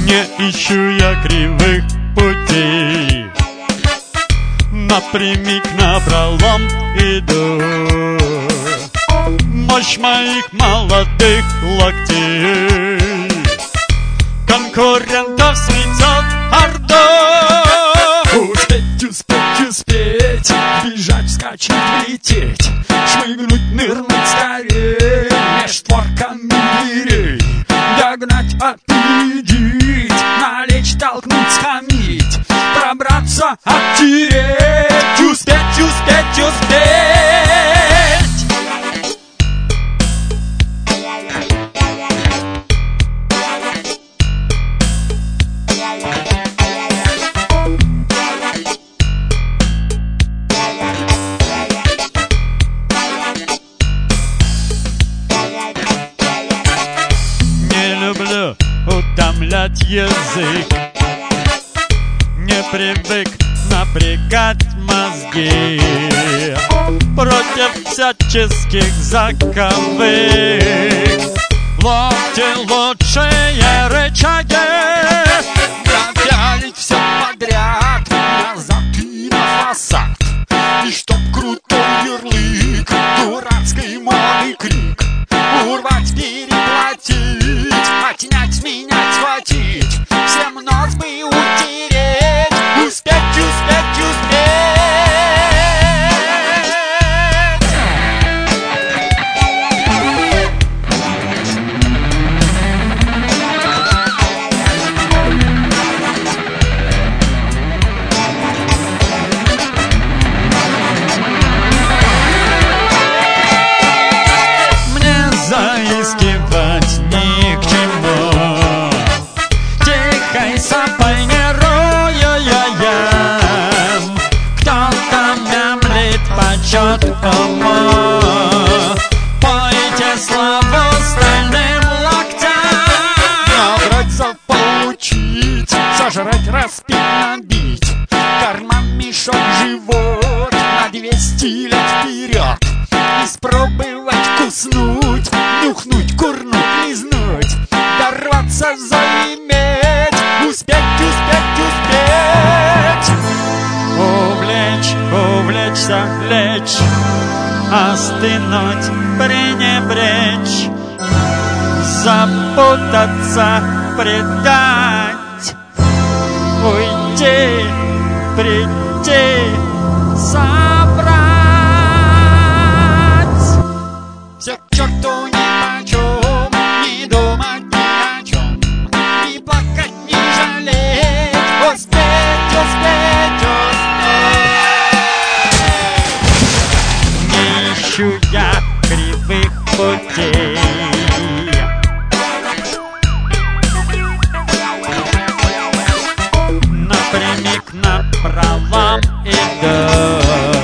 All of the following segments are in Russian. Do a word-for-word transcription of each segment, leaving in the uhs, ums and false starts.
Не ищу я кривых путей, напрямик напролом иду. Мощь моих молодых локтей конкурентов сметет ордой. Успеть, успеть, успеть, бежать, вскочить, лететь, шмыгнуть, нырнуть скорей, меж створками дверей, догнать, опередить, налечь, толкнуть, схамить, пробраться, оттереть, успеть, успеть, успеть. Утомлять язык, не привык напрягать мозги против всяческих заковык. Локти лучшие рычаги, напялить все подряд назад и на фасад, и чтоб крутой ярлык, дурацкой моды крик, урвать, переплатить, отнять, менять, схватить, всем нос бы утереть, успеть, успеть, успеть. мне заискивать ни к чему, тихой сапой не роем, кто-то мямлит почет кому. Пойте славу стальным локтям, Набрать, заполучить, сожрать, распить, набить, карман, мешок, живот на двести лет вперед, испробовать, куснуть, нюхнуть, курнуть, лизнуть, дорваться, заиметь, успеть, успеть, успеть. увлечь, увлечься, лечь, остынуть, пренебречь, запутаться, предать, уйти, прийти, собрать. Все к черту нипочем, не думать ни о чем, не плакать, не жалеть, успеть, успеть, успеть. Не ищу я кривых путей, напрямик напролом иду.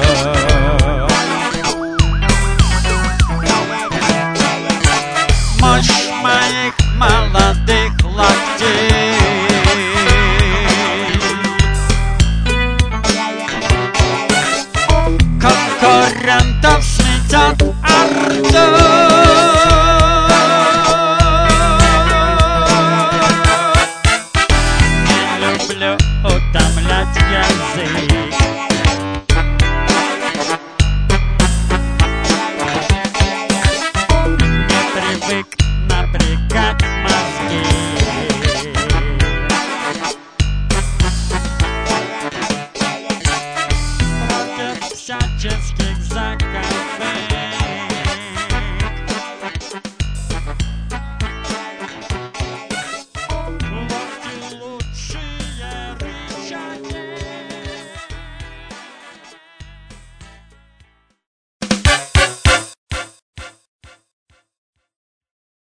Мощь моих молодых локтей конкурентов сметет ордой. Не люблю утомлять язык, не привык напрягать мозги